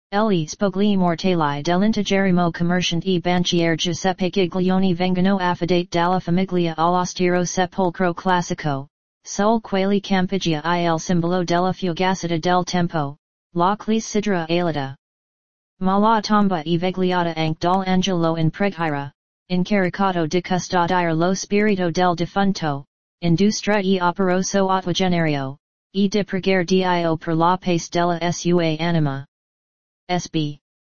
Le spogli mortali dell'integerimo commerciante e banchiere Giuseppe Giglioni vengono affidate dalla famiglia all'austero sepolcro classico, sul quale campeggia il simbolo della fugacità del tempo, la clessidra alita. Ma la tomba è vegliata anche dall'angelo in preghiera, incaricato di custodire lo spirito del defunto, industra e operoso ottogenario, e di pregare Dio per la pace della sua anima. SB